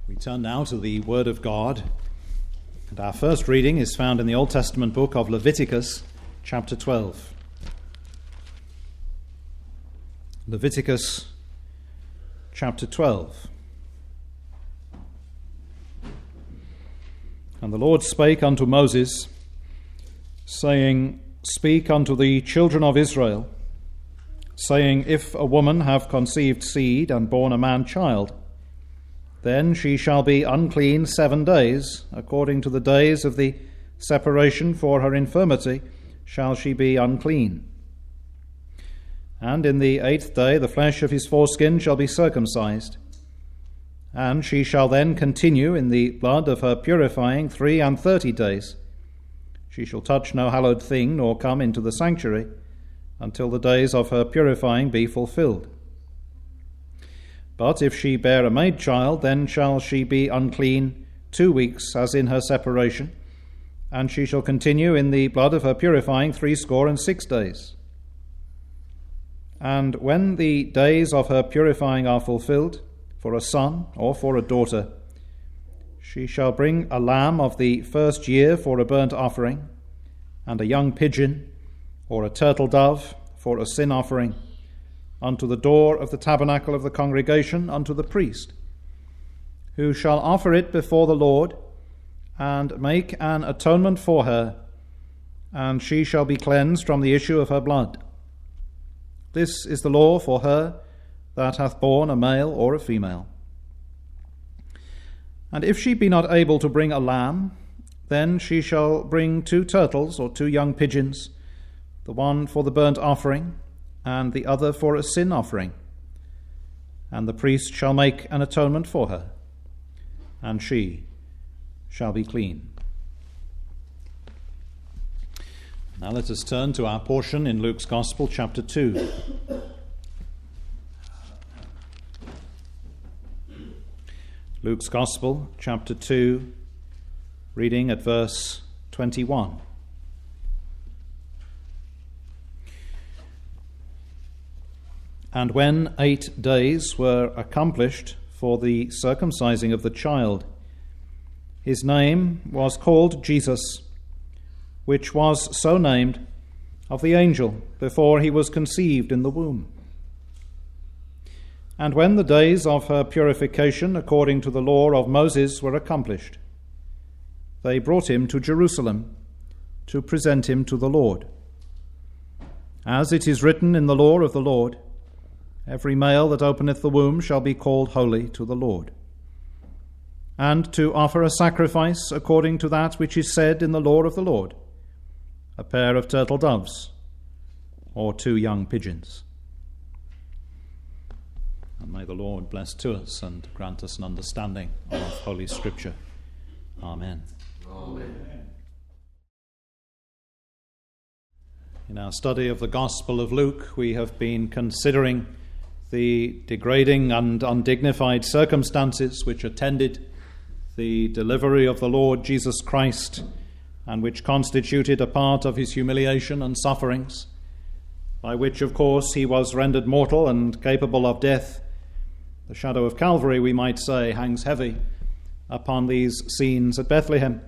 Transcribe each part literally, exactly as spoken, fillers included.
We turn now to the Word of God, and our first reading is found in the Old Testament book of Leviticus, chapter twelve. Leviticus, chapter twelve. And the Lord spake unto Moses, saying, Speak unto the children of Israel, saying, If a woman have conceived seed and born a man child, then she shall be unclean seven days, according to the days of the separation for her infirmity shall she be unclean. And in the eighth day the flesh of his foreskin shall be circumcised, and she shall then continue in the blood of her purifying three and thirty days. She shall touch no hallowed thing, nor come into the sanctuary, until the days of her purifying be fulfilled. But if she bear a maid child, then shall she be unclean two weeks, as in her separation, and she shall continue in the blood of her purifying threescore and six days. And when the days of her purifying are fulfilled, for a son or for a daughter, she shall bring a lamb of the first year for a burnt offering, and a young pigeon or a turtle dove for a sin offering, unto the door of the tabernacle of the congregation, unto the priest, who shall offer it before the Lord, and make an atonement for her, and she shall be cleansed from the issue of her blood. This is the law for her that hath borne a male or a female. And if she be not able to bring a lamb, then she shall bring two turtles or two young pigeons, the one for the burnt offering, and the other for a sin offering. And the priest shall make an atonement for her, and she shall be clean. Now let us turn to our portion in Luke's Gospel, chapter two. Luke's Gospel, chapter two, reading at verse twenty-one. And when eight days were accomplished for the circumcising of the child, his name was called Jesus, which was so named of the angel before he was conceived in the womb. And when the days of her purification according to the law of Moses were accomplished, they brought him to Jerusalem to present him to the Lord. As it is written in the law of the Lord, every male that openeth the womb shall be called holy to the Lord. And to offer a sacrifice according to that which is said in the law of the Lord, a pair of turtle doves or two young pigeons. And may the Lord bless to us and grant us an understanding of Holy Scripture. Amen. Amen. In our study of the Gospel of Luke, we have been considering the degrading and undignified circumstances which attended the delivery of the Lord Jesus Christ, and which constituted a part of his humiliation and sufferings, by which, of course, he was rendered mortal and capable of death. The shadow of Calvary, we might say, hangs heavy upon these scenes at Bethlehem.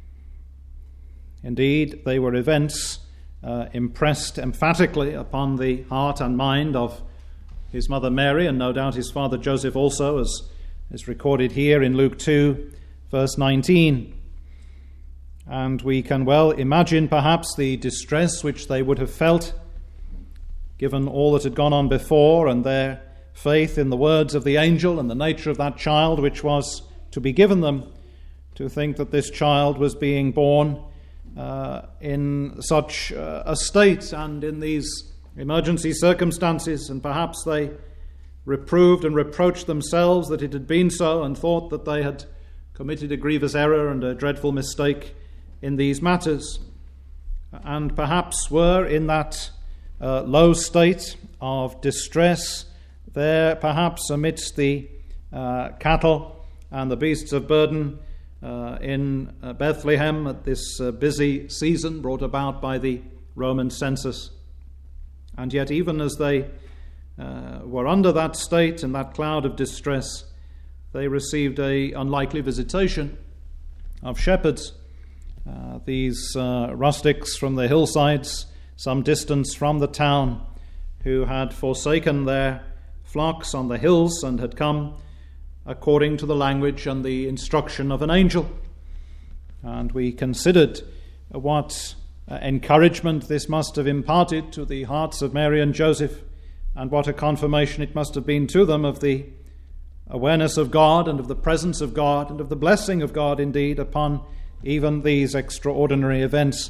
Indeed, they were events uh, impressed emphatically upon the heart and mind of his mother Mary, and no doubt his father Joseph also, as is recorded here in Luke two, verse nineteen. And we can well imagine perhaps the distress which they would have felt, given all that had gone on before, and their faith in the words of the angel and the nature of that child which was to be given them, to think that this child was being born uh, in such uh, a state and in these emergency circumstances, and perhaps they reproved and reproached themselves that it had been so, and thought that they had committed a grievous error and a dreadful mistake in these matters, and perhaps were in that uh, low state of distress there, perhaps amidst the uh, cattle and the beasts of burden uh, in uh, Bethlehem at this uh, busy season brought about by the Roman census. And yet, even as they uh, were under that state and that cloud of distress, they received a unlikely visitation of shepherds. Uh, these uh, rustics from the hillsides, some distance from the town, who had forsaken their flocks on the hills and had come according to the language and the instruction of an angel. And we considered what uh, encouragement this must have imparted to the hearts of Mary and Joseph, and what a confirmation it must have been to them of the awareness of God and of the presence of God and of the blessing of God indeed upon even these extraordinary events.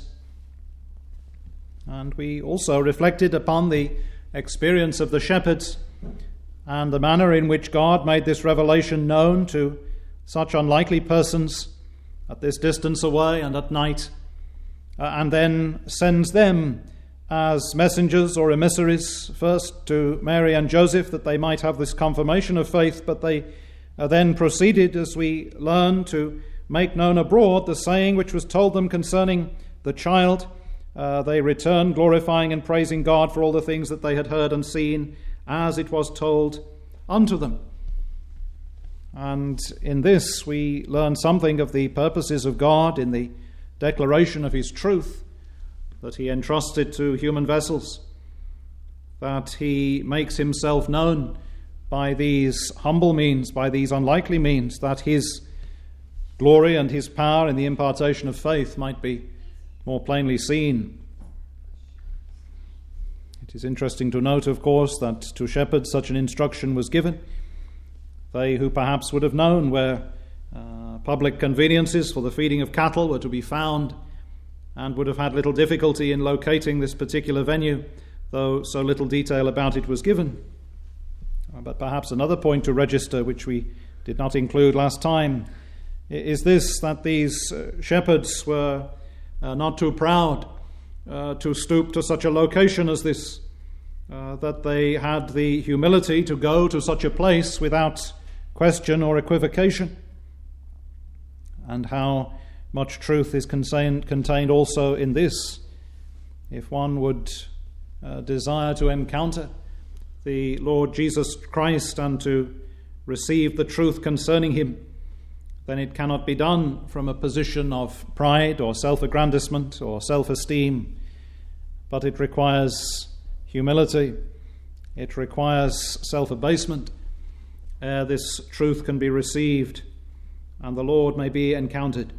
And we also reflected upon the experience of the shepherds and the manner in which God made this revelation known to such unlikely persons at this distance away and at night, uh, and then sends them as messengers or emissaries first to Mary and Joseph that they might have this confirmation of faith, but they uh, then proceeded, as we learn, to make known abroad the saying which was told them concerning the child. Uh, they returned glorifying and praising God for all the things that they had heard and seen as it was told unto them. And in this we learn something of the purposes of God in the declaration of his truth that he entrusted to human vessels, that he makes himself known by these humble means, by these unlikely means, that his glory and his power in the impartation of faith might be more plainly seen. It is interesting to note, of course, that to shepherds such an instruction was given. They who perhaps would have known where uh, public conveniences for the feeding of cattle were to be found and would have had little difficulty in locating this particular venue, though so little detail about it was given. But perhaps another point to register, which we did not include last time, is this, that these uh, shepherds were uh, not too proud uh, to stoop to such a location as this, uh, that they had the humility to go to such a place without question or equivocation, and how much truth is contained, contained also in this. If one would uh, desire to encounter the Lord Jesus Christ and to receive the truth concerning him, then it cannot be done from a position of pride or self-aggrandizement or self-esteem, but it requires humility, it requires self-abasement. Uh, this truth can be received and the Lord may be encountered.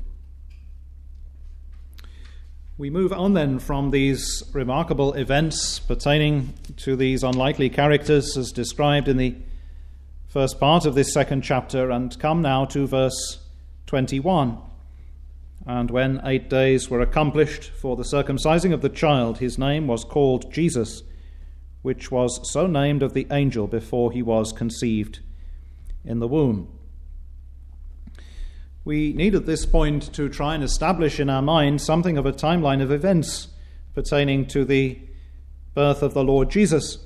We move on then from these remarkable events pertaining to these unlikely characters as described in the first part of this second chapter, and come now to verse twenty-one. And when eight days were accomplished for the circumcising of the child, his name was called Jesus, which was so named of the angel before he was conceived in the womb. We need at this point to try and establish in our mind something of a timeline of events pertaining to the birth of the Lord Jesus.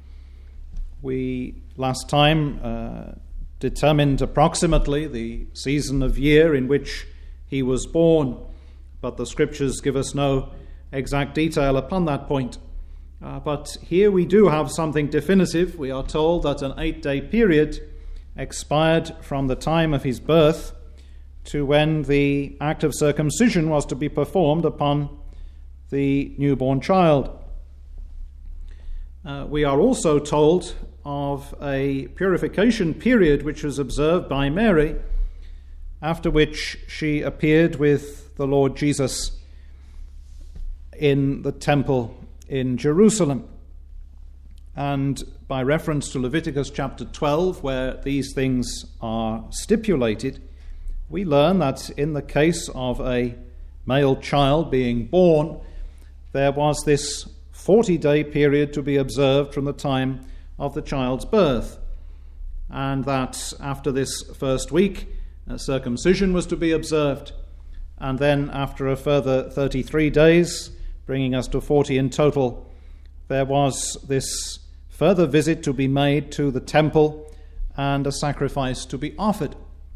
We last time uh, determined approximately the season of year in which he was born, but the scriptures give us no exact detail upon that point. Uh, but here we do have something definitive. We are told that an eight-day period expired from the time of his birth to when the act of circumcision was to be performed upon the newborn child. Uh, we are also told of a purification period which was observed by Mary, after which she appeared with the Lord Jesus in the temple in Jerusalem. And by reference to Leviticus chapter twelve, where these things are stipulated, we learn that in the case of a male child being born, there was this forty-day period to be observed from the time of the child's birth, and that after this first week, a circumcision was to be observed, and then after a further thirty-three days, bringing us to forty in total, there was this further visit to be made to the temple and a sacrifice to be offered.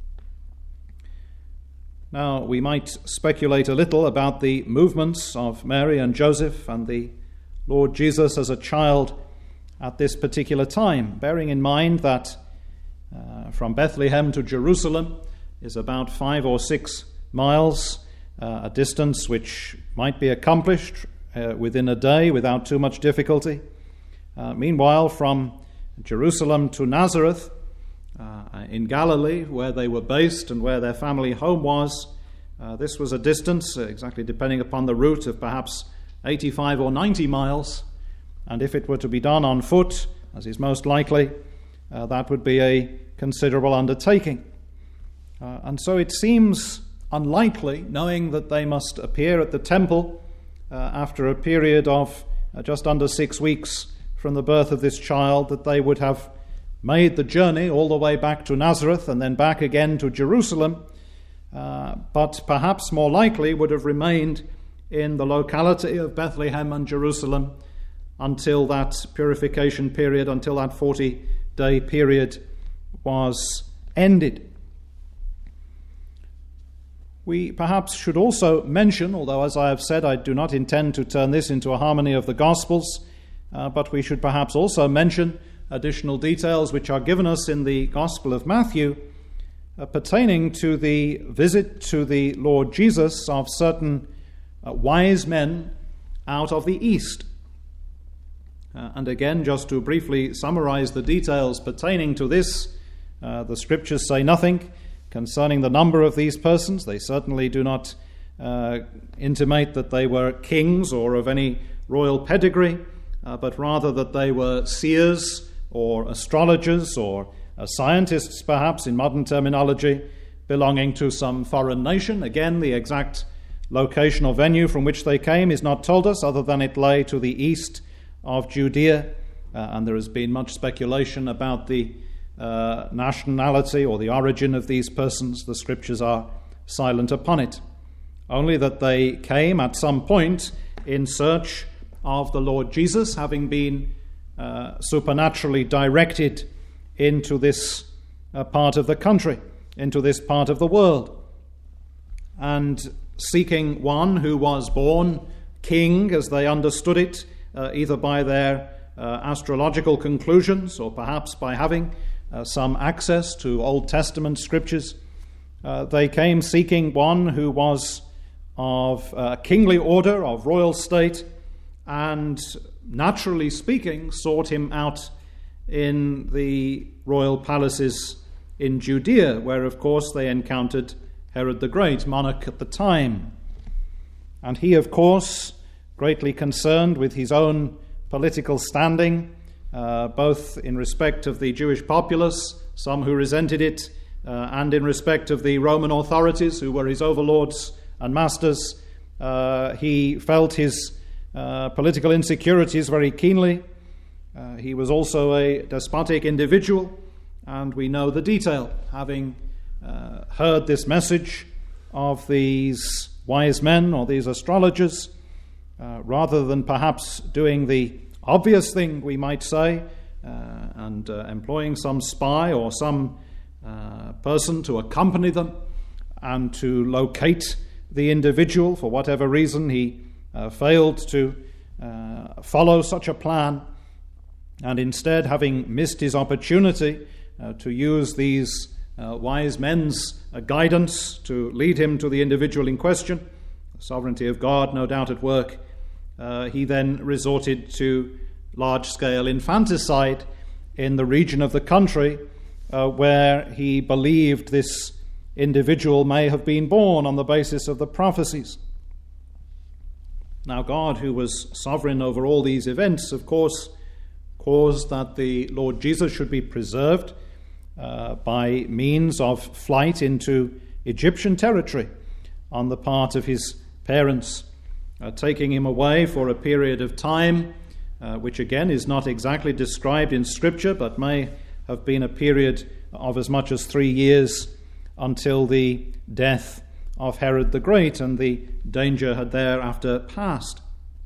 Now, we might speculate a little about the movements of Mary and Joseph and the Lord Jesus as a child at this particular time, bearing in mind that uh, from Bethlehem to Jerusalem is about five or six miles, uh, a distance which might be accomplished uh, within a day without too much difficulty. Uh, meanwhile, from Jerusalem to Nazareth, uh, in Galilee, where they were based and where their family home was, uh, this was a distance, uh, exactly depending upon the route, of perhaps eighty-five or ninety miles. And if it were to be done on foot, as is most likely, uh, that would be a considerable undertaking. Uh, and so it seems unlikely, knowing that they must appear at the temple uh, after a period of uh, just under six weeks from the birth of this child, that they would have made the journey all the way back to Nazareth and then back again to Jerusalem, uh, but perhaps more likely would have remained in the locality of Bethlehem and Jerusalem until that purification period, until that forty-day period was ended. We perhaps should also mention, although as I have said, I do not intend to turn this into a harmony of the Gospels, uh, but we should perhaps also mention additional details which are given us in the Gospel of Matthew uh, pertaining to the visit to the Lord Jesus of certain uh, wise men out of the east. Uh, and again, just to briefly summarize the details pertaining to this, uh, the scriptures say nothing concerning the number of these persons. They certainly do not uh, intimate that they were kings or of any royal pedigree, uh, but rather that they were seers or astrologers or uh, scientists, perhaps in modern terminology, belonging to some foreign nation. Again, the exact location or venue from which they came is not told us, other than it lay to the east of Judea, uh, and there has been much speculation about the uh, nationality or the origin of these persons. The scriptures are silent upon it. Only that they came at some point in search of the Lord Jesus, having been uh, supernaturally directed into this uh, part of the country, into this part of the world, and seeking one who was born king, as they understood it, Uh, either by their uh, astrological conclusions or perhaps by having uh, some access to Old Testament scriptures. Uh, they came seeking one who was of uh, kingly order, of royal state, and naturally speaking, sought him out in the royal palaces in Judea, where of course they encountered Herod the Great, monarch at the time. And he, of course, greatly concerned with his own political standing, uh, both in respect of the Jewish populace, some who resented it, uh, and in respect of the Roman authorities, who were his overlords and masters. Uh, he felt his uh, political insecurities very keenly. Uh, he was also a despotic individual, and we know the detail, having uh, heard this message of these wise men or these astrologers. Uh, rather than perhaps doing the obvious thing, we might say, uh, and uh, employing some spy or some uh, person to accompany them and to locate the individual, for whatever reason he uh, failed to uh, follow such a plan, and instead, having missed his opportunity uh, to use these uh, wise men's uh, guidance to lead him to the individual in question, the sovereignty of God no doubt at work, Uh, he then resorted to large-scale infanticide in the region of the country uh, where he believed this individual may have been born on the basis of the prophecies. Now, God, who was sovereign over all these events, of course, caused that the Lord Jesus should be preserved uh, by means of flight into Egyptian territory on the part of his parents, Uh, taking him away for a period of time, uh, which again is not exactly described in Scripture, but may have been a period of as much as three years until the death of Herod the Great, and the danger had thereafter passed.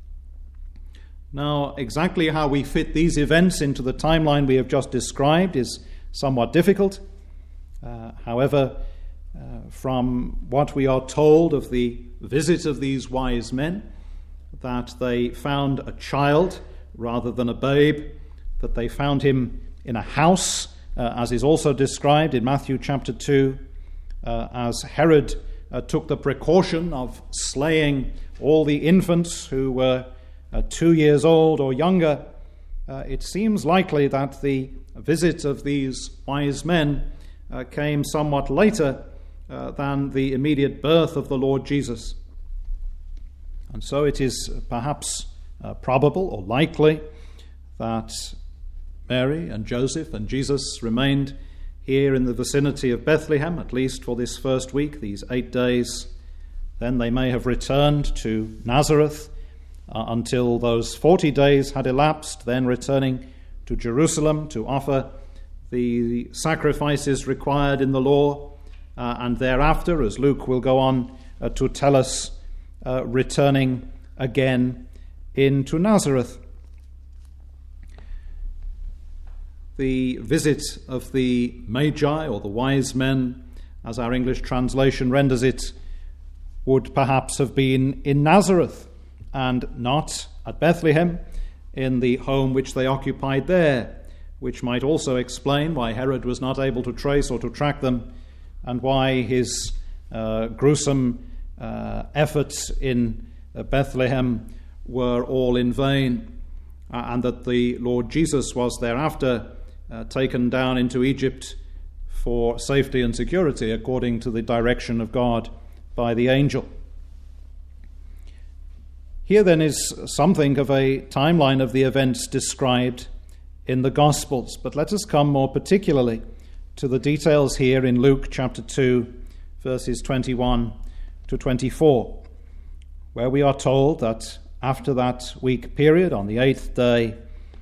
Now, exactly how we fit these events into the timeline we have just described is somewhat difficult. Uh, however, uh, from what we are told of the visit of these wise men, that they found a child rather than a babe, that they found him in a house uh, as is also described in Matthew chapter two, uh, as Herod uh, took the precaution of slaying all the infants who were uh, two years old or younger, uh, it seems likely that the visit of these wise men uh, came somewhat later uh, than the immediate birth of the Lord Jesus. And so it is perhaps uh, probable or likely that Mary and Joseph and Jesus remained here in the vicinity of Bethlehem, at least for this first week, these eight days. Then they may have returned to Nazareth uh, until those forty days had elapsed, then returning to Jerusalem to offer the sacrifices required in the law, uh, and thereafter, as Luke will go on uh, to tell us, uh, returning again into Nazareth. The visit of the Magi, or the wise men, as our English translation renders it, would perhaps have been in Nazareth and not at Bethlehem, in the home which they occupied there, which might also explain why Herod was not able to trace or to track them, and why his uh, gruesome uh, efforts in uh, Bethlehem were all in vain, uh, and that the Lord Jesus was thereafter uh, taken down into Egypt for safety and security according to the direction of God by the angel. Here then is something of a timeline of the events described in the Gospels, but let us come more particularly to the details here in Luke chapter two, verses twenty-one to twenty-four, where we are told that after that week period, on the eighth day,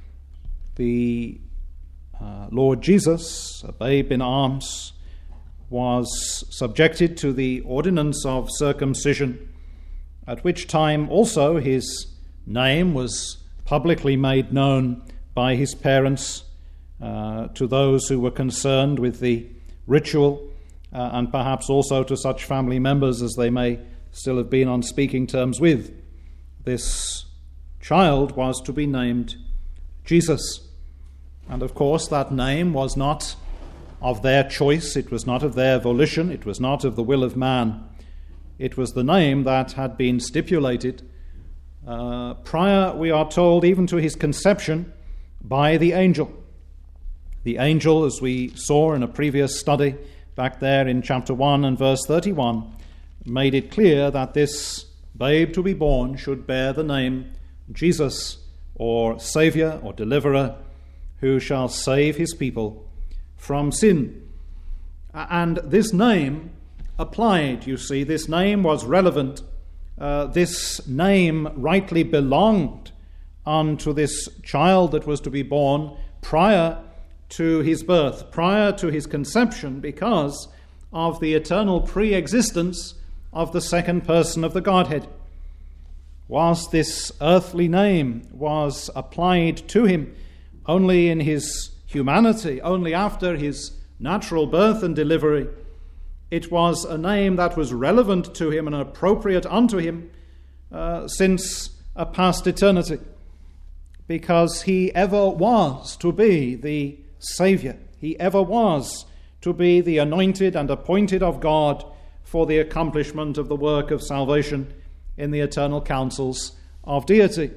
the uh, Lord Jesus, a babe in arms, was subjected to the ordinance of circumcision, at which time also his name was publicly made known by his parents uh, to those who were concerned with the ritual, uh, and perhaps also to such family members as they may still have been on speaking terms with. This child was to be named Jesus. And of course, that name was not of their choice, it was not of their volition, it was not of the will of man. It was the name that had been stipulated uh, prior, we are told, even to his conception by the angel. The angel, as we saw in a previous study back there in chapter one and verse thirty-one, made it clear that this babe to be born should bear the name Jesus, or Saviour, or Deliverer, who shall save his people from sin. And this name applied, you see, this name was relevant. Uh, this name rightly belonged unto this child that was to be born prior to his birth, prior to his conception, because of the eternal pre-existence of the second person of the Godhead. Whilst this earthly name was applied to him only in his humanity, only after his natural birth and delivery, it was a name that was relevant to him and appropriate unto him uh, since a past eternity, because he ever was to be the Saviour. He ever was to be the anointed and appointed of God for the accomplishment of the work of salvation in the eternal counsels of deity.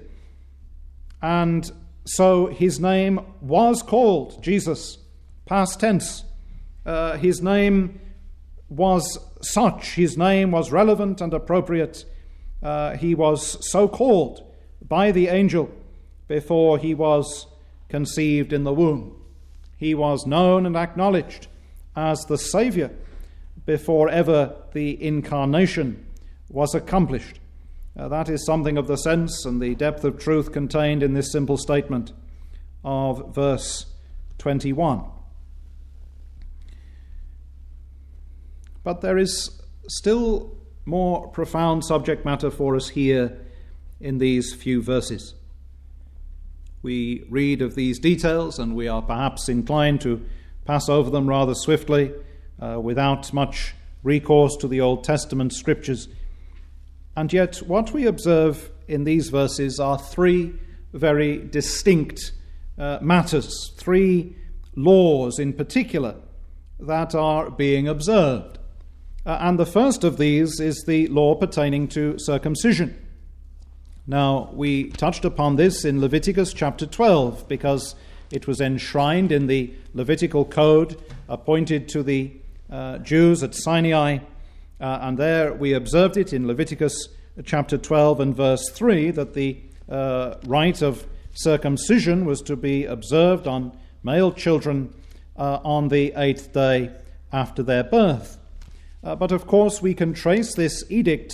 And so his name was called Jesus, past tense. Uh, his name was such, his name was relevant and appropriate. Uh, he was so called by the angel before he was conceived in the womb. He was known and acknowledged as the Saviour before ever the incarnation was accomplished. Uh, that is something of the sense and the depth of truth contained in this simple statement of verse twenty-one. But there is still more profound subject matter for us here in these few verses. We read of these details and we are perhaps inclined to pass over them rather swiftly uh, without much recourse to the Old Testament scriptures. And yet what we observe in these verses are three very distinct uh, matters, three laws in particular that are being observed. Uh, and the first of these is the law pertaining to circumcision. Now, we touched upon this in Leviticus chapter twelve because it was enshrined in the Levitical code appointed to the uh, Jews at Sinai, uh, and there we observed it in Leviticus chapter twelve and verse three that the uh, rite of circumcision was to be observed on male children uh, on the eighth day after their birth. Uh, but of course we can trace this edict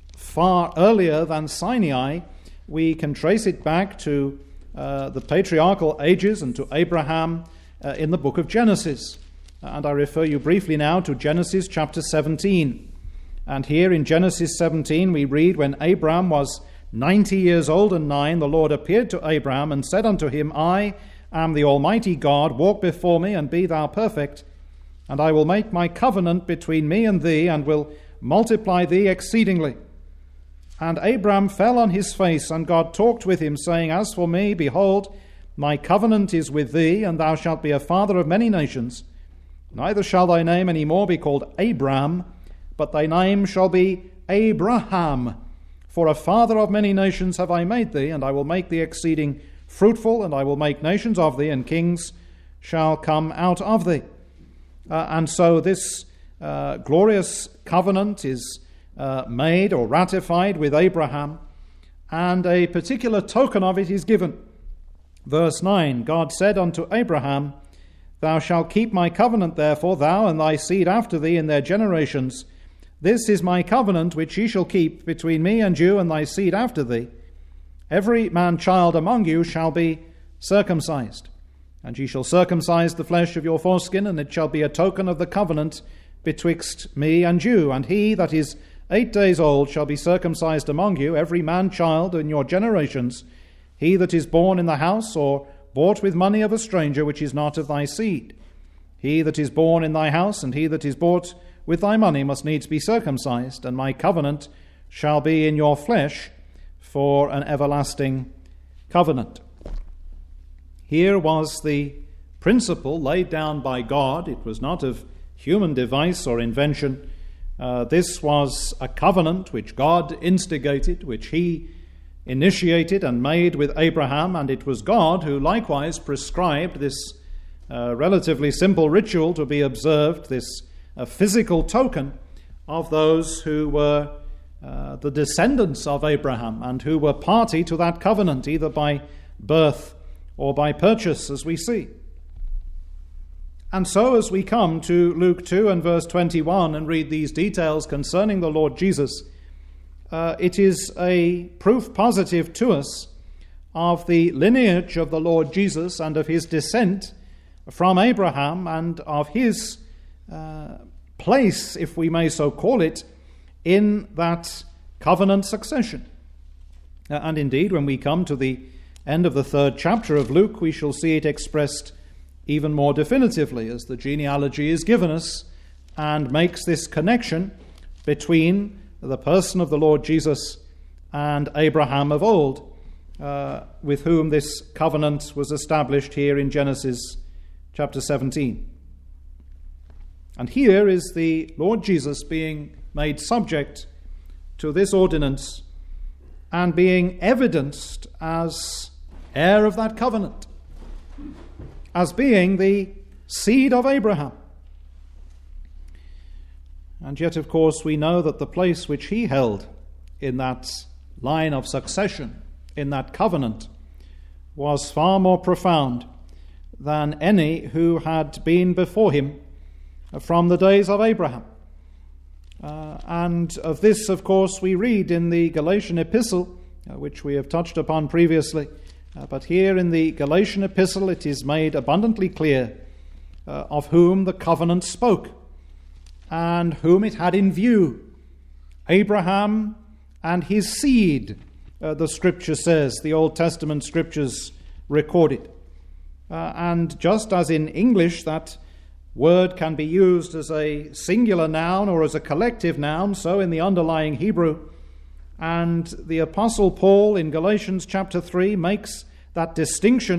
far earlier than Sinai. We can trace it back to uh, the patriarchal ages and to Abraham uh, in the book of Genesis. And I refer you briefly now to Genesis chapter seventeen. And here in Genesis seventeen we read, "When Abram was ninety years old and nine, the Lord appeared to Abram and said unto him, I am the Almighty God, walk before me and be thou perfect. And I will make my covenant between me and thee, and will multiply thee exceedingly. And Abram fell on his face, and God talked with him, saying, As for me, behold, my covenant is with thee, and thou shalt be a father of many nations. Neither shall thy name any more be called Abram, but thy name shall be Abraham. For a father of many nations have I made thee, and I will make thee exceeding fruitful, and I will make nations of thee, and kings shall come out of thee." Uh, and so this uh, glorious covenant is uh, made or ratified with Abraham, and a particular token of it is given. Verse nine, God said unto Abraham, Thou shalt keep my covenant, therefore, thou and thy seed after thee in their generations. This is my covenant which ye shall keep between me and you and thy seed after thee. Every man-child among you shall be circumcised. And ye shall circumcise the flesh of your foreskin, and it shall be a token of the covenant betwixt me and you. And he that is eight days old shall be circumcised among you, every man-child in your generations, he that is born in the house or bought with money of a stranger, which is not of thy seed. He that is born in thy house, and he that is bought with thy money must needs be circumcised, and my covenant shall be in your flesh for an everlasting covenant. Here was the principle laid down by God. It was not of human device or invention. Uh, this was a covenant which God instigated, which he initiated and made with Abraham, and it was God who likewise prescribed this uh, relatively simple ritual to be observed, this a physical token of those who were uh, the descendants of Abraham and who were party to that covenant, either by birth or by purchase, as we see. And so as we come to Luke two and verse twenty-one and read these details concerning the Lord Jesus, uh, it is a proof positive to us of the lineage of the Lord Jesus and of his descent from Abraham and of his Uh, place, if we may so call it, in that covenant succession. Uh, and indeed, when we come to the end of the third chapter of Luke, we shall see it expressed even more definitively as the genealogy is given us and makes this connection between the person of the Lord Jesus and Abraham of old, uh, with whom this covenant was established here in Genesis chapter seventeen. And here is the Lord Jesus being made subject to this ordinance and being evidenced as heir of that covenant, as being the seed of Abraham. And yet, of course, we know that the place which he held in that line of succession, in that covenant, was far more profound than any who had been before him from the days of Abraham. Uh, and of this, of course, we read in the Galatian epistle, uh, which we have touched upon previously. Uh, but here in the Galatian epistle, it is made abundantly clear uh, of whom the covenant spoke and whom it had in view. Abraham and his seed, uh, the scripture says, the Old Testament scriptures recorded. Uh, and just as in English that word can be used as a singular noun or as a collective noun, so in the underlying Hebrew. And the Apostle Paul in Galatians chapter three makes that distinction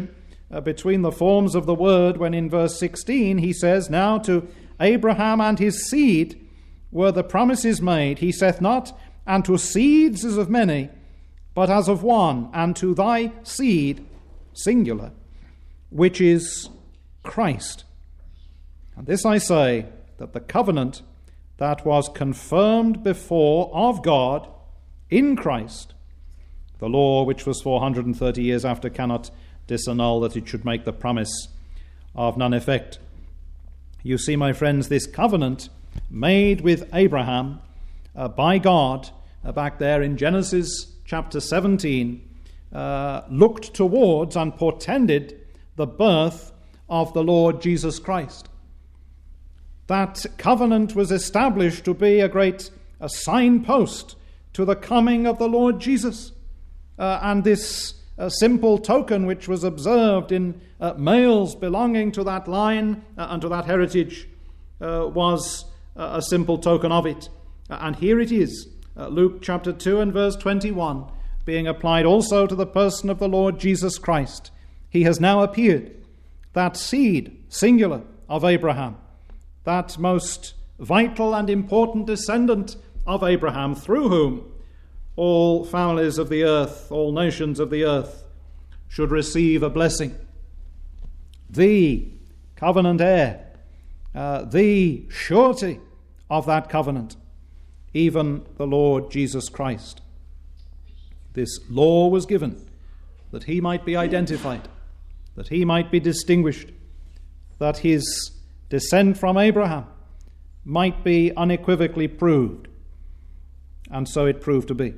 uh, between the forms of the word when in verse sixteen he says, "Now to Abraham and his seed were the promises made. He saith not, and to seeds as of many, but as of one, and to thy seed," singular, "which is Christ." And this I say, that the covenant that was confirmed before of God in Christ, the law which was four hundred thirty years after cannot disannul that it should make the promise of none effect. You see, my friends, this covenant made with Abraham uh, by God uh, back there in Genesis chapter seventeen uh, looked towards and portended the birth of the Lord Jesus Christ. That covenant was established to be a great a signpost to the coming of the Lord Jesus. Uh, and this uh, simple token which was observed in uh, males belonging to that line uh, and to that heritage uh, was uh, a simple token of it. Uh, and here it is, uh, Luke chapter two and verse twenty-one, being applied also to the person of the Lord Jesus Christ. He has now appeared, that seed, singular, of Abraham, that most vital and important descendant of Abraham, through whom all families of the earth, all nations of the earth, should receive a blessing. The covenant heir, uh, the surety of that covenant, even the Lord Jesus Christ. This law was given that he might be identified, that he might be distinguished, that his descent from Abraham might be unequivocally proved. And so it proved to be.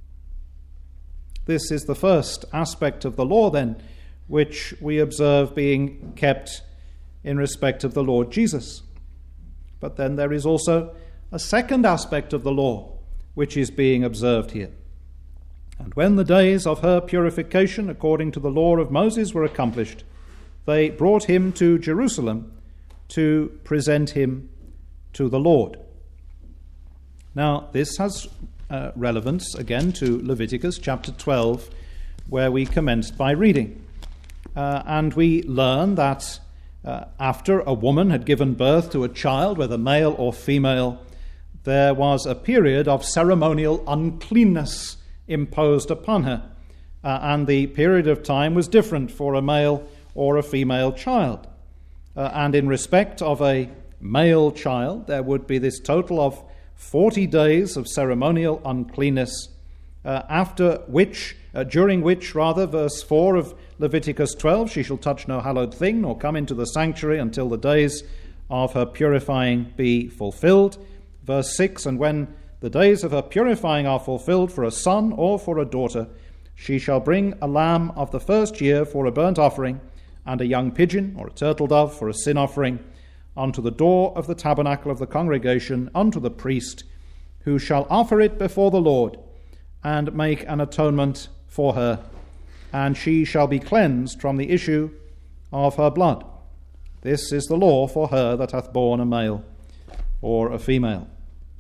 This is the first aspect of the law, then, which we observe being kept in respect of the Lord Jesus. But then there is also a second aspect of the law which is being observed here. And when the days of her purification according to the law of Moses were accomplished, they brought him to Jerusalem to present him to the Lord. Now, this has uh, relevance again to Leviticus chapter twelve, where we commenced by reading. Uh, and we learn that uh, after a woman had given birth to a child, whether male or female, there was a period of ceremonial uncleanness imposed upon her. Uh, and the period of time was different for a male or a female child. Uh, and in respect of a male child, there would be this total of forty days of ceremonial uncleanness, uh, after which, uh, during which, rather, verse four of Leviticus twelve, she shall touch no hallowed thing, nor come into the sanctuary until the days of her purifying be fulfilled. Verse six, and when the days of her purifying are fulfilled for a son or for a daughter, she shall bring a lamb of the first year for a burnt offering, and a young pigeon or a turtle dove for a sin offering, unto the door of the tabernacle of the congregation, unto the priest, who shall offer it before the Lord, and make an atonement for her, and she shall be cleansed from the issue of her blood. This is the law for her that hath borne a male or a female.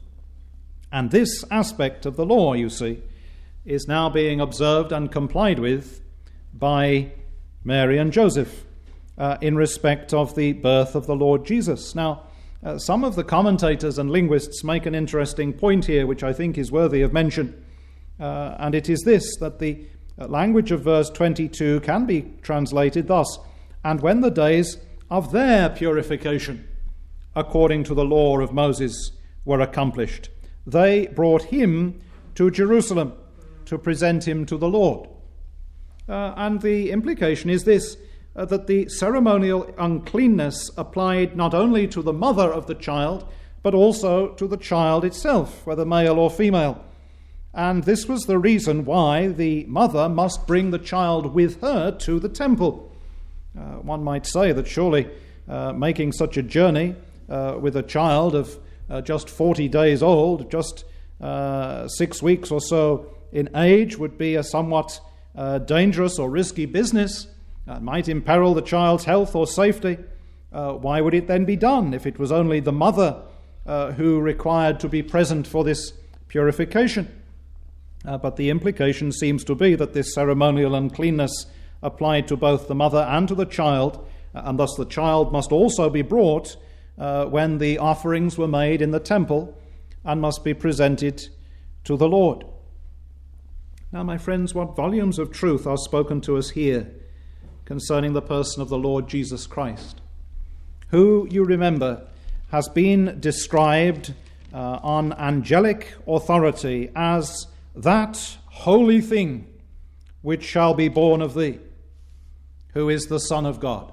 And this aspect of the law, you see, is now being observed and complied with by Mary and Joseph uh, in respect of the birth of the Lord Jesus. Now, uh, some of the commentators and linguists make an interesting point here, which I think is worthy of mention, uh, and it is this, that the language of verse twenty-two can be translated thus: and when the days of their purification, according to the law of Moses, were accomplished, they brought him to Jerusalem to present him to the Lord. Uh, and the implication is this, uh, that the ceremonial uncleanness applied not only to the mother of the child, but also to the child itself, whether male or female. And this was the reason why the mother must bring the child with her to the temple. Uh, one might say that surely uh, making such a journey uh, with a child of uh, just forty days old, just uh, six weeks or so in age, would be a somewhat uh, dangerous or risky business. It might imperil the child's health or safety. Uh, why would it then be done if it was only the mother uh, who required to be present for this purification? Uh, but the implication seems to be that this ceremonial uncleanness applied to both the mother and to the child, and thus the child must also be brought uh, when the offerings were made in the temple and must be presented to the Lord. Now, my friends, what volumes of truth are spoken to us here concerning the person of the Lord Jesus Christ, who, you remember, has been described uh, on angelic authority as that holy thing which shall be born of thee, who is the Son of God.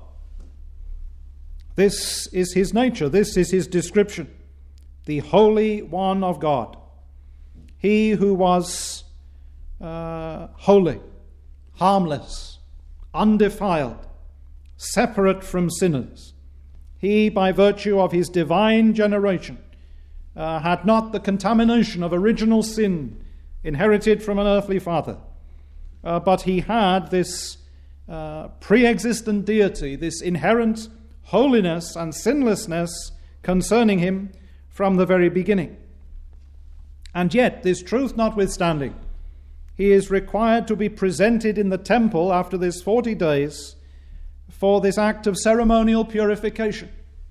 This is his nature, this is his description, the Holy One of God, he who was uh, holy, harmless, undefiled, separate from sinners. He, by virtue of his divine generation, uh, had not the contamination of original sin inherited from an earthly father, uh, but he had this uh, pre-existent deity, this inherent holiness and sinlessness concerning him from the very beginning. And yet, this truth notwithstanding, he is required to be presented in the temple after this forty days for this act of ceremonial purification.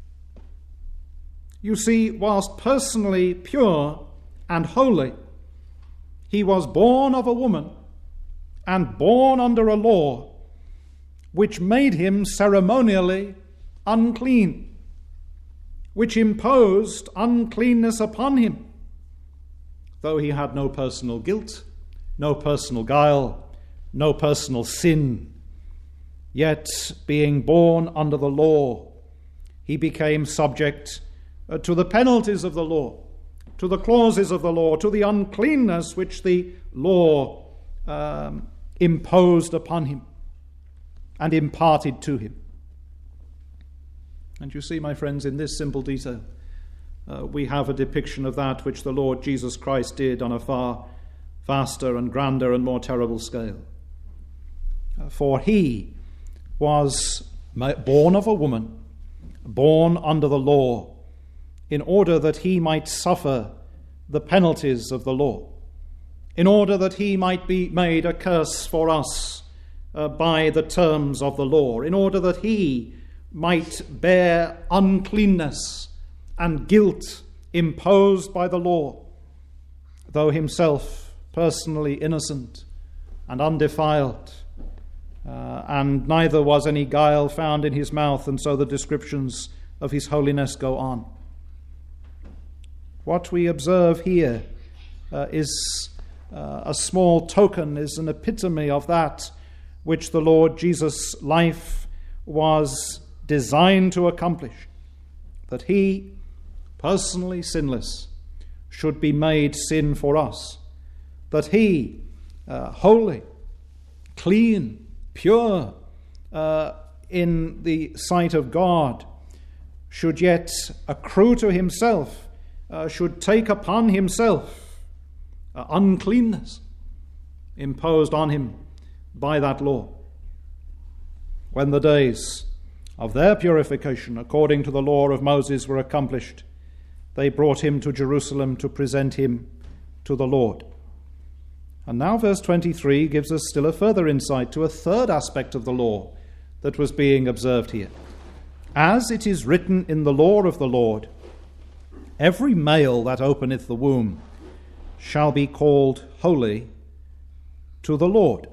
You see, whilst personally pure and holy, he was born of a woman and born under a law which made him ceremonially unclean, which imposed uncleanness upon him, though he had no personal guilt, no personal guile, no personal sin. Yet, being born under the law, he became subject uh, to the penalties of the law, to the clauses of the law, to the uncleanness which the law um, imposed upon him and imparted to him. And you see, my friends, in this simple detail, uh, we have a depiction of that which the Lord Jesus Christ did on a far vaster and grander and more terrible scale. Uh, for he was born of a woman, born under the law, in order that he might suffer the penalties of the law, in order that he might be made a curse for us uh, by the terms of the law, in order that he might bear uncleanness and guilt imposed by the law, though himself personally innocent and undefiled, uh, and neither was any guile found in his mouth, and so the descriptions of his holiness go on. What we observe here uh, is uh, a small token, is an epitome of that which the Lord Jesus' life was designed to accomplish, that he, personally sinless, should be made sin for us, that he, uh, holy, clean, pure, uh, in the sight of God, should yet accrue to himself, uh, should take upon himself uh, uncleanness imposed on him by that law. When the days of their purification, according to the law of Moses, were accomplished, they brought him to Jerusalem to present him to the Lord. And now verse twenty-three gives us still a further insight to a third aspect of the law that was being observed here. As it is written in the law of the Lord, every male that openeth the womb shall be called holy to the Lord.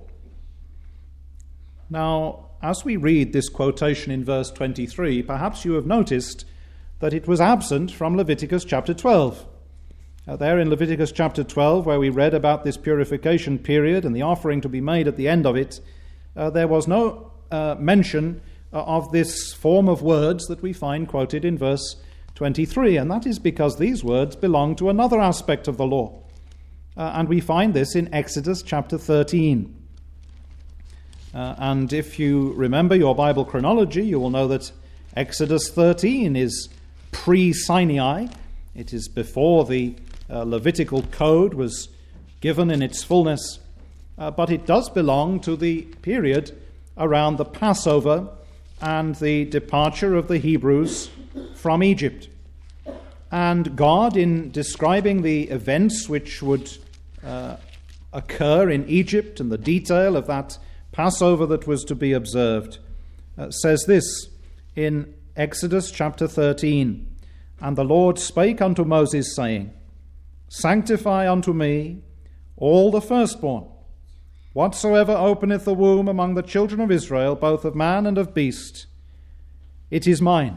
Now, as we read this quotation in verse twenty-three, perhaps you have noticed that it was absent from Leviticus chapter twelve. Uh, there in Leviticus chapter twelve, where we read about this purification period and the offering to be made at the end of it, uh, there was no uh, mention uh, of this form of words that we find quoted in verse twenty-three, and that is because these words belong to another aspect of the law. Uh, and we find this in Exodus chapter thirteen. Uh, and if you remember your Bible chronology, you will know that Exodus thirteen is pre-Sinai. It is before the uh, Levitical code was given in its fullness, uh, but it does belong to the period around the Passover and the departure of the Hebrews from Egypt. And God, in describing the events which would uh, occur in Egypt and the detail of that Passover that was to be observed, uh, says this in Exodus chapter thirteen. And the Lord spake unto Moses, saying, Sanctify unto me all the firstborn, whatsoever openeth the womb among the children of Israel, both of man and of beast, it is mine.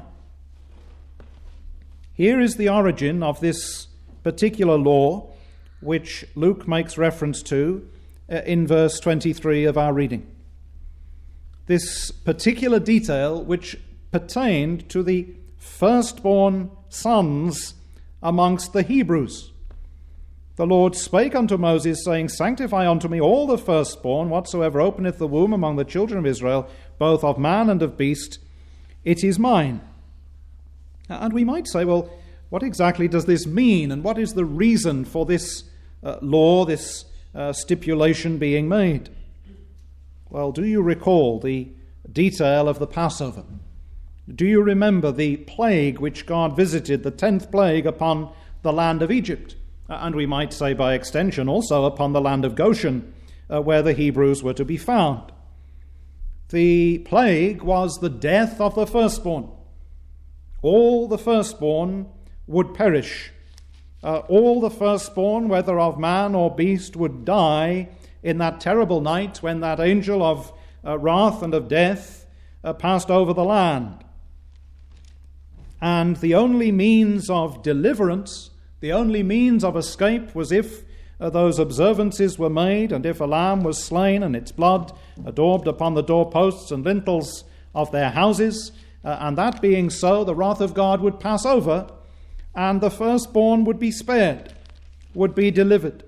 Here is the origin of this particular law, which Luke makes reference to in verse twenty-three of our reading. This particular detail which pertained to the firstborn sons amongst the Hebrews. The Lord spake unto Moses, saying, Sanctify unto me all the firstborn, whatsoever openeth the womb among the children of Israel, both of man and of beast, it is mine. And we might say, well, what exactly does this mean, and what is the reason for this uh, law, this uh, stipulation being made? Well, do you recall the detail of the Passover? Do you remember the plague which God visited, the tenth plague, upon the land of Egypt? And we might say by extension also upon the land of Goshen, uh, where the Hebrews were to be found. The plague was the death of the firstborn. All the firstborn would perish. Uh, all the firstborn, whether of man or beast, would die in that terrible night when that angel of uh, wrath and of death uh, passed over the land. And the only means of deliverance, the only means of escape, was if uh, those observances were made, and if a lamb was slain and its blood daubed upon the doorposts and lintels of their houses. Uh, and that being so, the wrath of God would pass over, and the firstborn would be spared, would be delivered.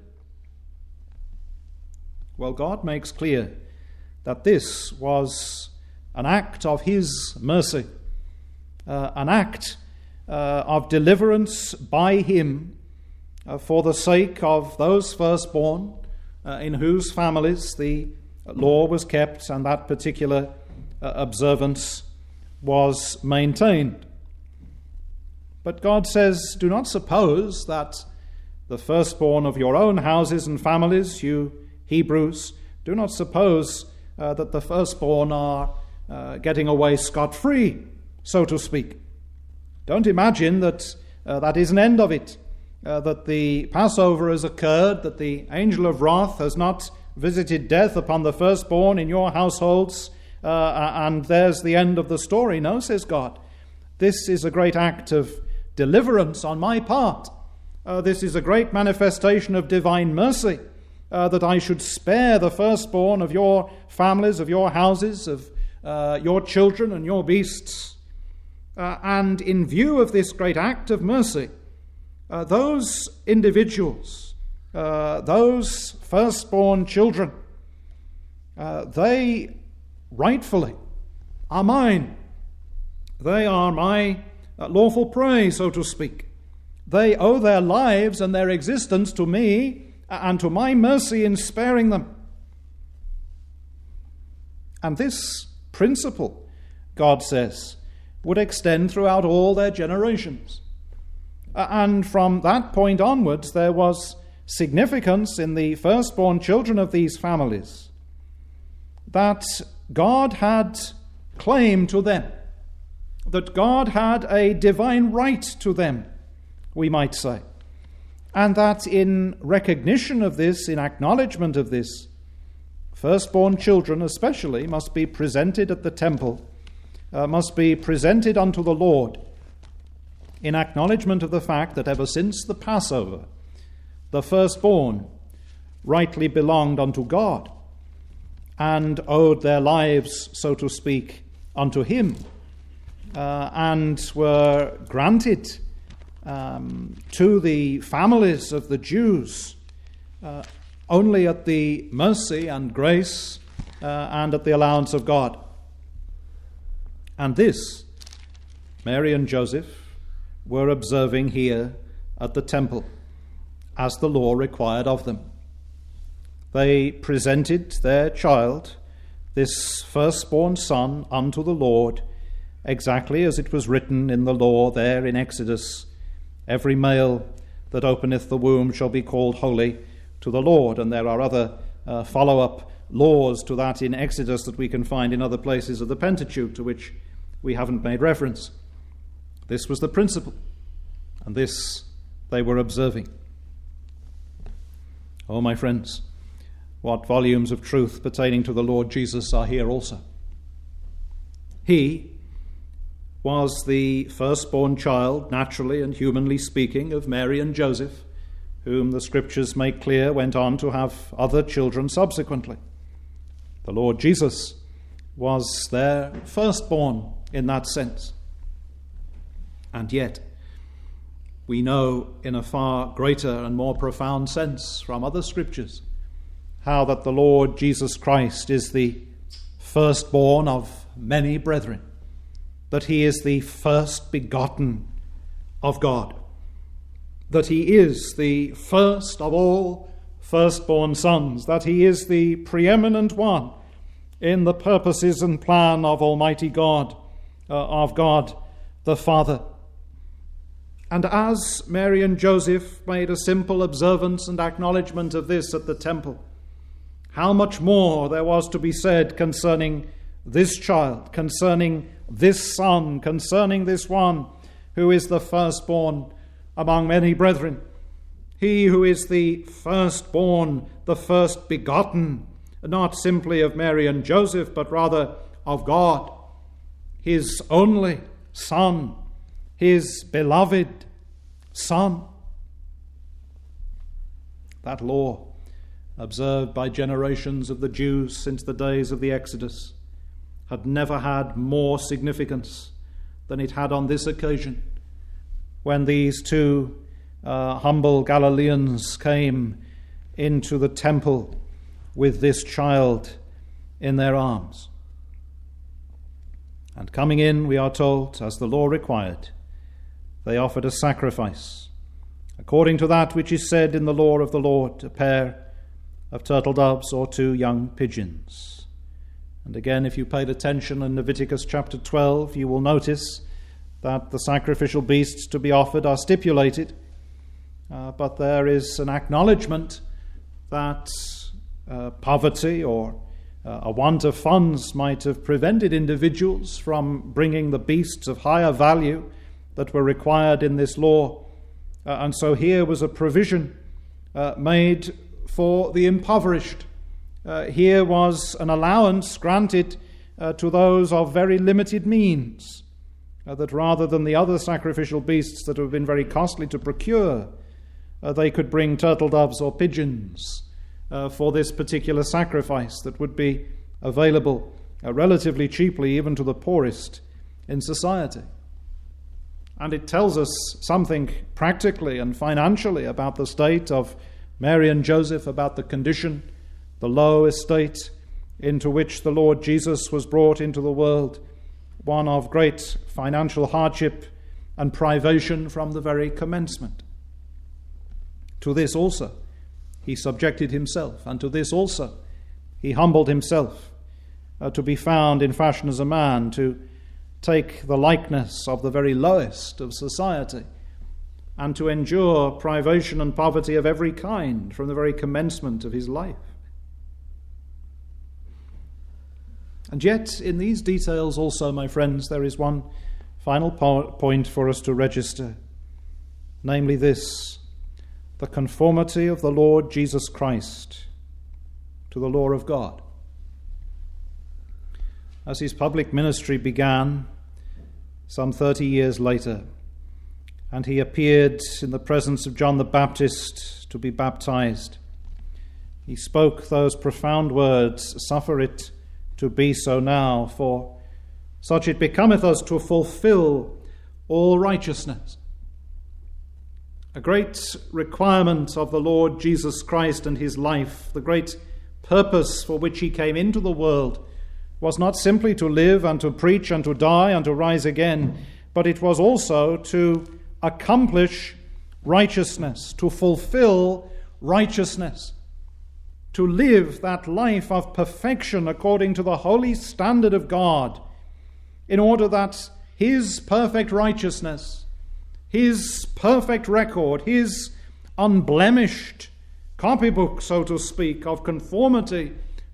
Well, God makes clear that this was an act of his mercy. Uh, an act uh, of deliverance by him uh, for the sake of those firstborn uh, in whose families the law was kept and that particular uh, observance was maintained. But God says, do not suppose that the firstborn of your own houses and families, you Hebrews, do not suppose uh, that the firstborn are uh, getting away scot-free, so to speak. Don't imagine that uh, that is an end of it, uh, that the Passover has occurred, that the angel of wrath has not visited death upon the firstborn in your households, uh, and there's the end of the story. No, says God. This is a great act of deliverance on my part. Uh, this is a great manifestation of divine mercy, uh, that I should spare the firstborn of your families, of your houses, of uh, your children and your beasts. Uh, and in view of this great act of mercy, uh, those individuals, uh, those firstborn children, uh, they rightfully are mine. They are my uh, lawful prey, so to speak. They owe their lives and their existence to me and to my mercy in sparing them. And this principle, God says, would extend throughout all their generations. And from that point onwards, there was significance in the firstborn children of these families that God had claim to them, that God had a divine right to them, we might say, and that in recognition of this, in acknowledgement of this, firstborn children especially must be presented at the temple, Uh, must be presented unto the Lord in acknowledgement of the fact that ever since the Passover, the firstborn rightly belonged unto God and owed their lives, so to speak, unto him, uh, and were granted um, to the families of the Jews uh, only at the mercy and grace uh, and at the allowance of God. And this, Mary and Joseph were observing here at the temple, as the law required of them. They presented their child, this firstborn son, unto the Lord, exactly as it was written in the law there in Exodus, every male that openeth the womb shall be called holy to the Lord. And there are other uh, follow-up laws to that in Exodus that we can find in other places of the Pentateuch, to which we haven't made reference. This was the principle, and this they were observing. Oh, my friends, what volumes of truth pertaining to the Lord Jesus are here also. He was the firstborn child, naturally and humanly speaking, of Mary and Joseph, whom the Scriptures make clear went on to have other children subsequently. The Lord Jesus was their firstborn in that sense. And yet, we know in a far greater and more profound sense from other Scriptures how that the Lord Jesus Christ is the firstborn of many brethren, that he is the first begotten of God, that he is the first of all firstborn sons, that he is the preeminent one in the purposes and plan of Almighty God, uh, of God the Father. And as Mary and Joseph made a simple observance and acknowledgement of this at the temple, how much more there was to be said concerning this child, concerning this son, concerning this one who is the firstborn among many brethren, he who is the firstborn, the first begotten, not simply of Mary and Joseph, but rather of God, his only Son, his beloved Son. That law, observed by generations of the Jews since the days of the Exodus, had never had more significance than it had on this occasion, when these two uh, humble Galileans came into the temple with this child in their arms. And coming in, we are told, as the law required, they offered a sacrifice, according to that which is said in the law of the Lord, a pair of turtle doves or two young pigeons. And again, if you paid attention in Leviticus chapter twelve, you will notice that the sacrificial beasts to be offered are stipulated, uh, but there is an acknowledgement that uh, poverty or uh, a want of funds might have prevented individuals from bringing the beasts of higher value that were required in this law. Uh, and so here was a provision uh, made for the impoverished. Uh, here was an allowance granted uh, to those of very limited means, uh, that rather than the other sacrificial beasts that have been very costly to procure, uh, they could bring turtle doves or pigeons uh, for this particular sacrifice that would be available uh, relatively cheaply even to the poorest in society. And it tells us something practically and financially about the state of Mary and Joseph, about the condition, the low estate into which the Lord Jesus was brought into the world, one of great financial hardship and privation from the very commencement. To this also he subjected himself, and to this also he humbled himself, uh, to be found in fashion as a man, to take the likeness of the very lowest of society, and to endure privation and poverty of every kind from the very commencement of his life. And yet, in these details also, my friends, there is one final po- point for us to register, namely this: the conformity of the Lord Jesus Christ to the law of God. As his public ministry began some thirty years later, and he appeared in the presence of John the Baptist to be baptized, he spoke those profound words, "Suffer it to be so now, for such it becometh us to fulfill all righteousness." A great requirement of the Lord Jesus Christ and his life, the great purpose for which he came into the world, was not simply to live and to preach and to die and to rise again, but it was also to accomplish righteousness, to fulfill righteousness, to live that life of perfection according to the holy standard of God, in order that his perfect righteousness, his perfect record, his unblemished copybook, so to speak, of conformity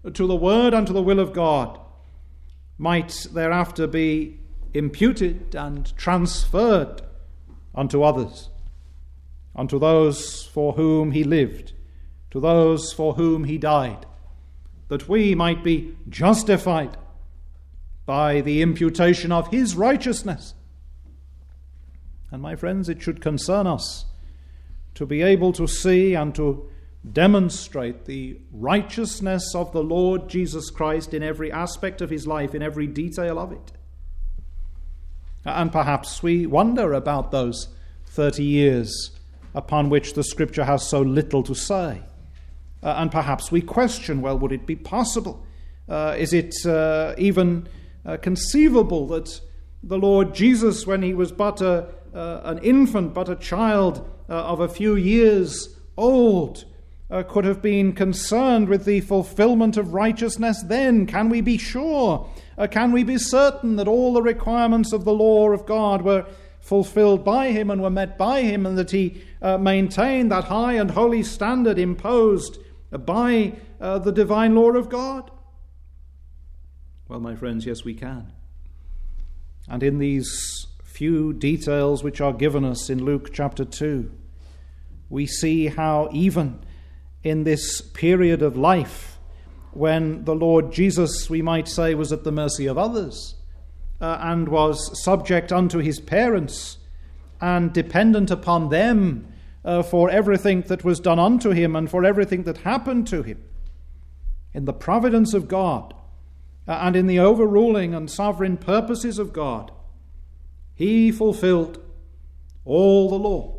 to the word and to the will of God might thereafter be imputed and transferred unto others, unto those for whom he lived, to those for whom he died, that we might be justified by the imputation of his righteousness. And my friends, it should concern us to be able to see and to demonstrate the righteousness of the Lord Jesus Christ in every aspect of his life, in every detail of it. And perhaps we wonder about those thirty years upon which the Scripture has so little to say. Uh, and perhaps we question, well, would it be possible? Uh, is it uh, even uh, conceivable that the Lord Jesus, when he was but a, uh, an infant, but a child uh, of a few years old, uh, could have been concerned with the fulfillment of righteousness then? Can we be sure? Uh, can we be certain that all the requirements of the law of God were fulfilled by him and were met by him, and that he uh, maintained that high and holy standard imposed by uh, the divine law of God? Well, my friends, yes, we can. And in these few details which are given us in Luke chapter two, we see how even in this period of life, when the Lord Jesus, we might say, was at the mercy of others, uh, and was subject unto his parents and dependent upon them uh, for everything that was done unto him and for everything that happened to him, in the providence of God uh, and in the overruling and sovereign purposes of God, he fulfilled all the law.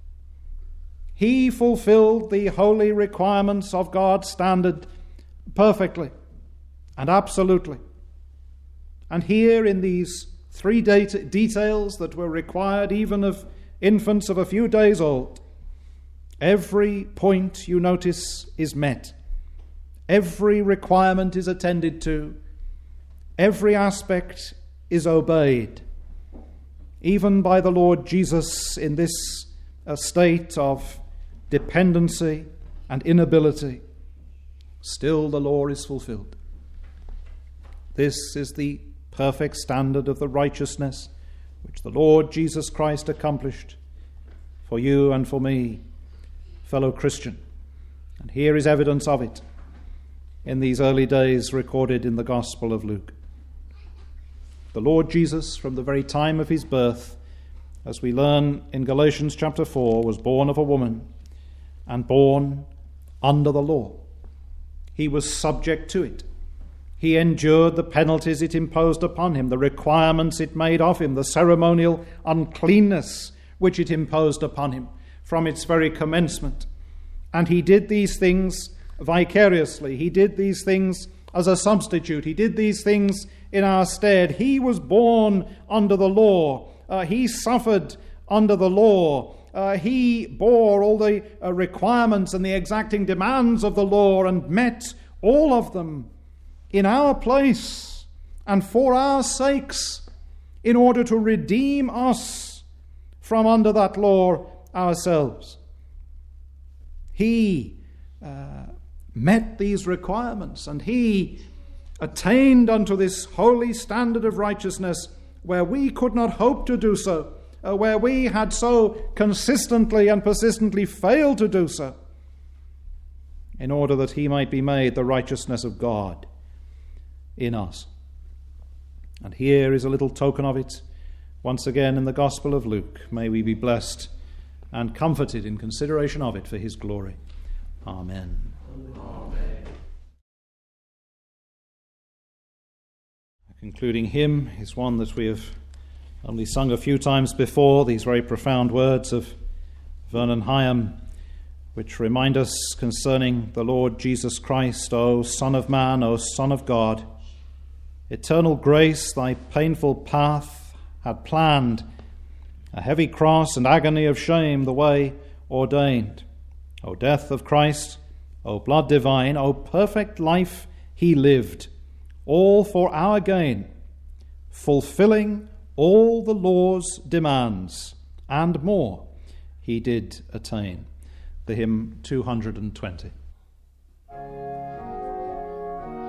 He fulfilled the holy requirements of God's standard perfectly and absolutely. And here in these three data, details that were required even of infants of a few days old, every point, you notice, is met. Every requirement is attended to. Every aspect is obeyed. Even by the Lord Jesus in this uh, state of dependency and inability, still the law is fulfilled. This is the perfect standard of the righteousness which the Lord Jesus Christ accomplished for you and for me, fellow Christian. And here is evidence of it in these early days recorded in the Gospel of Luke. The Lord Jesus, from the very time of his birth, as we learn in Galatians chapter four, was born of a woman and born under the law. He was subject to it. He endured the penalties it imposed upon him, the requirements it made of him, the ceremonial uncleanness which it imposed upon him from its very commencement. And he did these things vicariously. He did these things as a substitute. He did these things in our stead. He was born under the law. Uh, he suffered under the law. Uh, he bore all the uh, requirements and the exacting demands of the law and met all of them in our place and for our sakes, in order to redeem us from under that law ourselves. He uh, met these requirements, and he attained unto this holy standard of righteousness where we could not hope to do so, uh, where we had so consistently and persistently failed to do so, in order that he might be made the righteousness of God in us. And here is a little token of it, once again in the Gospel of Luke. May we be blessed and comforted in consideration of it for his glory. Amen. Amen. A concluding hymn is one that we have only sung a few times before, these very profound words of Vernon Hyam, which remind us concerning the Lord Jesus Christ. O Son of Man, O Son of God, eternal grace thy painful path had planned, a heavy cross and agony of shame the way ordained. O death of Christ, O blood divine, O perfect life he lived, all for our gain, fulfilling all the law's demands, and more he did attain. The hymn two hundred twenty.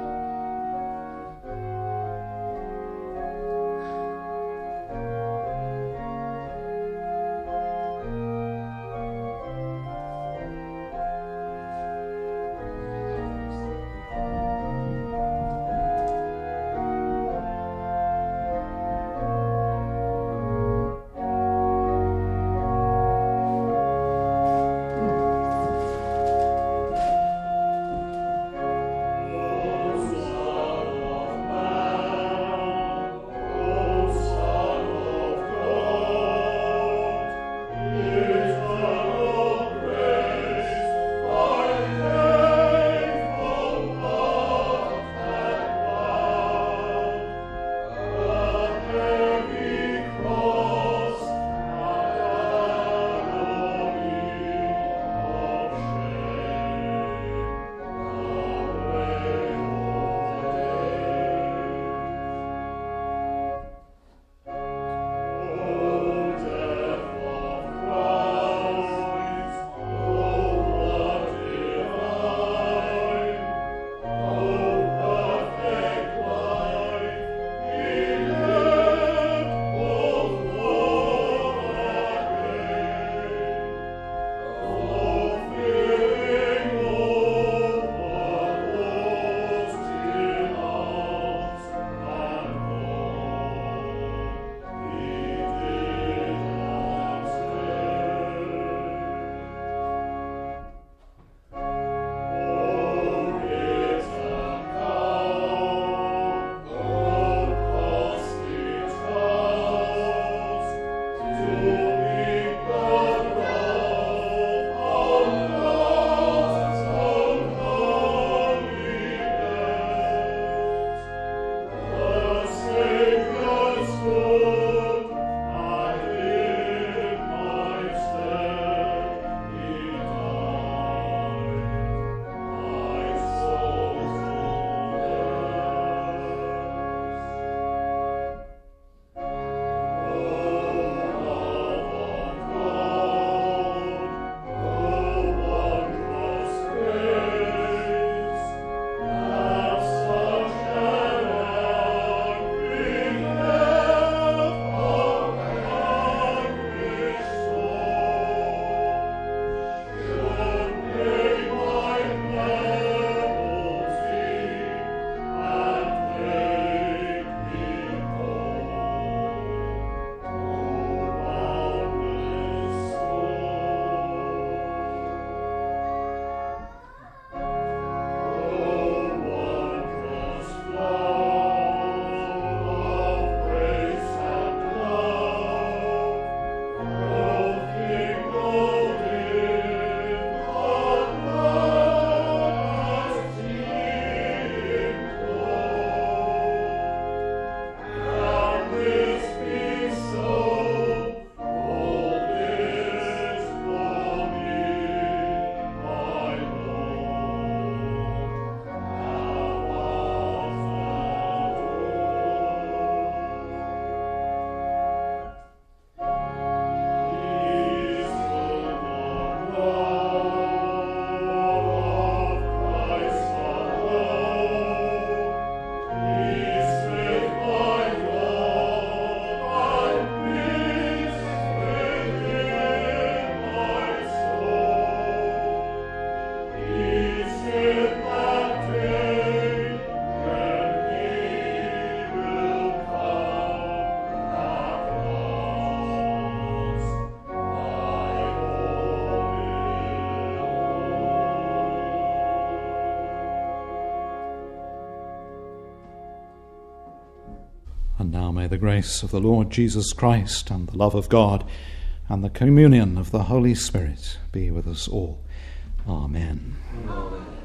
And now may the grace of the Lord Jesus Christ and the love of God and the communion of the Holy Spirit be with us all. Amen. Amen.